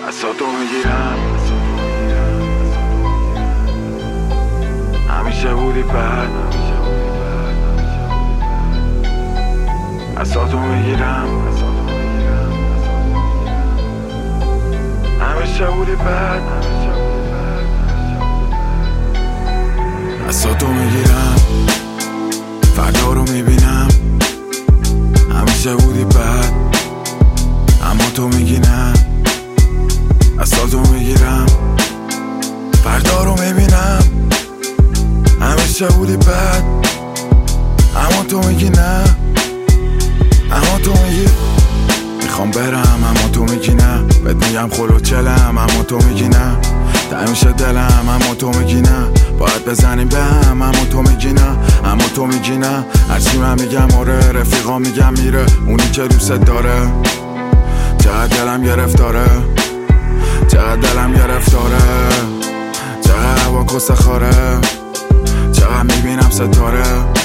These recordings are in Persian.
اصاتو میگیرم، همیشه بودی بد. اصاتو میگیرم، همیشه بودی بد. اصاتو میگیرم، فردا رو میبینم. همیشه بودی بد، اما تو میگی نه. اصاتو میگیرم، فردا رو میبینم. همیشه بودی بد، اما تو میگی نه. اما تو میگی میخوام برم، اما تو میگی نه. بهت میگم خلوچلم، اما تو میگی نه. تمیشه دلم، اما تو میگی نه. باید بزنیم به هم، اما تو میگی نه. اما تو میگی نه. هرچی من میگم آره، رفیقا میگم میره. اونی که دوست داره چقدر دلم گرفتاره، چقدر دلم گرفتاره، چقدر هوا کسه خاره، چقدر میبینم ستاره.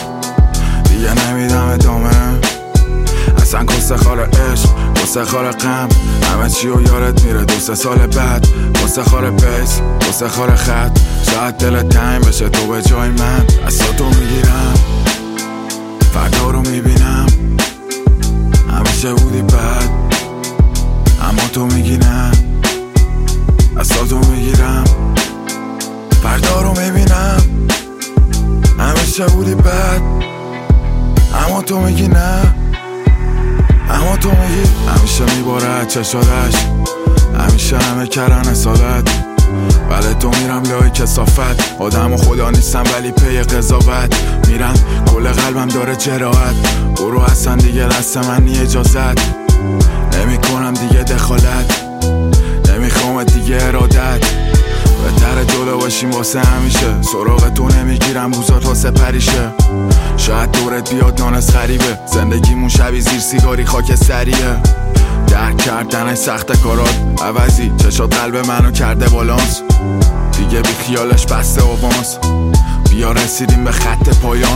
دیگه نمیدم ادامه، اصلا کسه خاره عشق، کسه خاره غم. همه چی و یارت میره 2-3 سال بعد. کسه خاره بیس، کسه خاره خط. شاید دلت تنگ بشه تو به جای من. اصاتو میگیرم، فردا رو میبینم. همیشه بودی بد، اما تو میگی نه. اصاتو میگیرم، فردا رو میبینم. همیشه بودی بد، اما تو میگی نه. اما تو میگی همیشه میبارد چشادش، همیشه همه کردن اصالت. ولی تو میرم لای کسافت. آدم و خدا نیستم ولی پی قضاوت میرم. کل قلبم داره جراحت. برو اصلا دیگه دست من نی اجازت. نمی کنم دیگه دخالت، نمیخوام دیگه ارادت. بهتره جلو باشیم واسه همیشه. سراغ تو نمیگیرم روزات واسه پریشه. شاید دورت بیاد نانس غریبه. زندگیمون شبی زیر سیگاری خاک سریه. درک کردنش سخت کارات عوضی. چشات قلب منو کرده بالانس. دیگه بی خیالش بسته آوانس. بیا رسیدیم به خط پایان.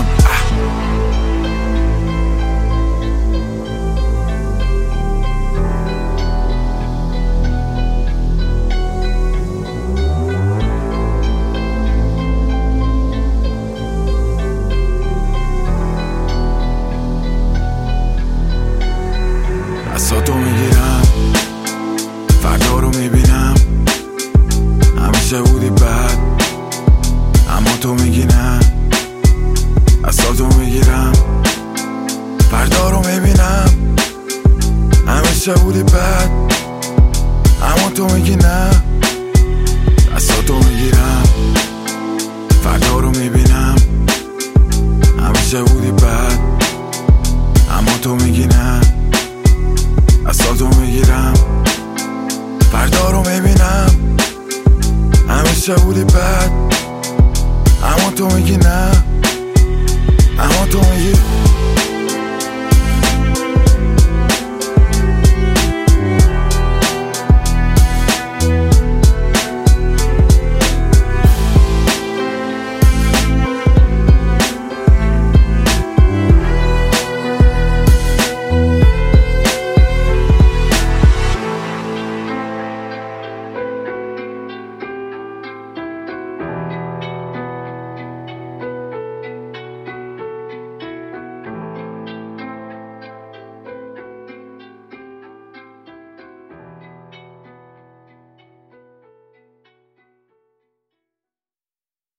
اصاتو میگیرم، فردا رو میبینم. همیشه بودی بد، اما تو میگی نه. اصاتو میگیرم، فردا رو میبینم. همیشه بودی بد، اما تو میگی نه. اصاتو میگیرم، فردا رو میبینم. همیشه بودی بد، اما تو میگی نه. اصاتو میگیرم، فردا رو میبینم. همیشه بودی بد، اما تو میگی نه. اما تو میگی